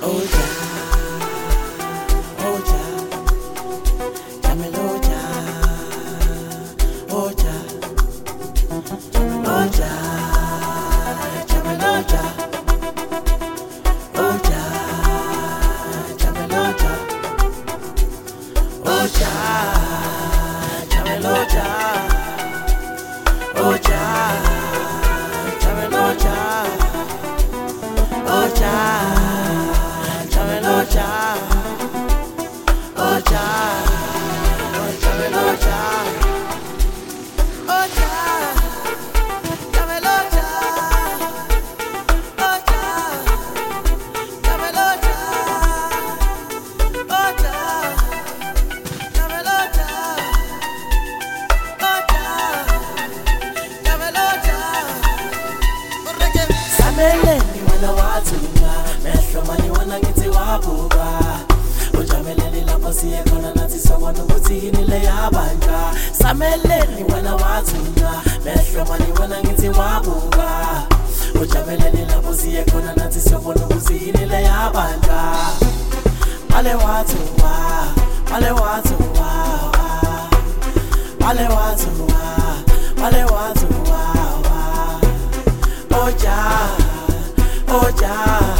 Sameleni wena wathunga mehlo mani wena ngithi wabuka ujameleni lapho siye khona nathi sobona ukuthi yini le yabanja Sameleni wena wathunga mehlo mani wena ngithi wabuka ujameleni lapho siye khona nathi sobona ukuthi yini le yabanja Wale wathunga wale wathunga wale wathunga wale wathunga Oja Oja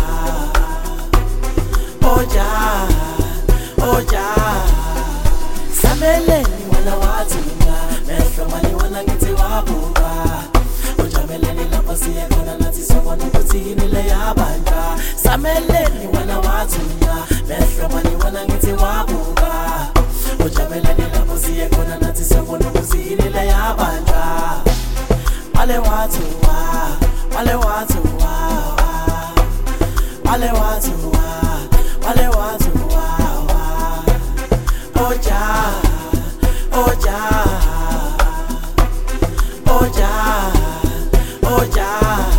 Oja Oja Sameleni wena wathunga mehlo mani wena ngithi wabuka ujameleni lapho siye khona nathi sobona ukuthi yini le yabanja Sameleni wena wathunga mehlo mani wena ngithi wabuka ujameleni lapho siye khona nathi sobona ukuthi yini le yabanja Wale wathunga Wale wathunga Wale wathunga Wale wathunga Oja Oja Oja Oja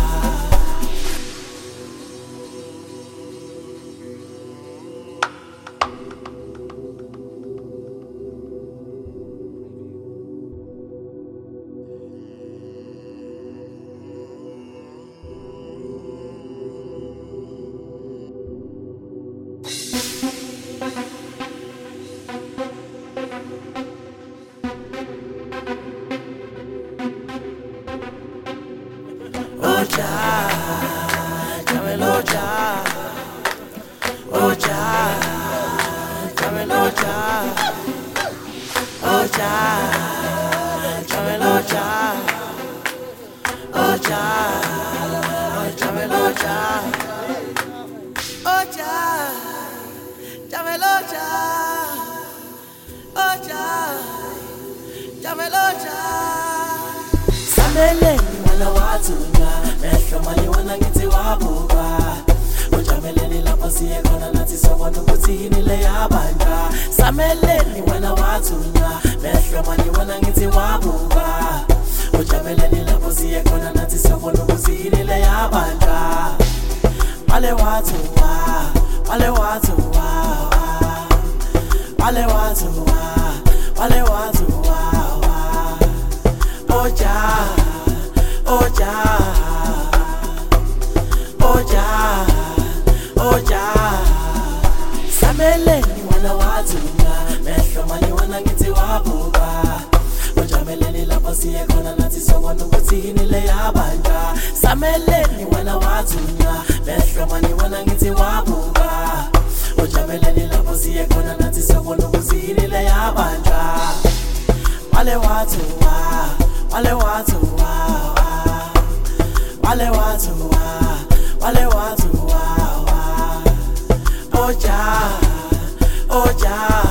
Oja, Jamel Oja, Oja, Jamel Oja, Oja, Jamel Oja, Oja, Jamel Oja, Oja, Jamel Oja, Oja, Jamel Oja. Sameleni wena wathunga mehlo mani wena ngithi wabuka ujameleni lapho siye khona nathi sobona ukuthi yini le yabanja Sameleni wena wathunga mehlo mani wena ngithi wabuka ujameleni lapho siye khona nathi sobona ukuthi yini le yabanja Wale wathunga wale wathunga wale wathunga wale wathunga Oja Oja Oja Oja Sameleni wena wathunga mehlo mani wena ngithi wabuka ujameleni lapho siye khona nathi sobona ukuthi yini le yabanja Sameleni wena wathunga mehlo mani wena ngithi wabuka ujameleni lapho siye khona nathi sobona ukuthi yini le yabanja Wale wathunga Wale wathunga Wale wathunga Wale wathunga Oja Oja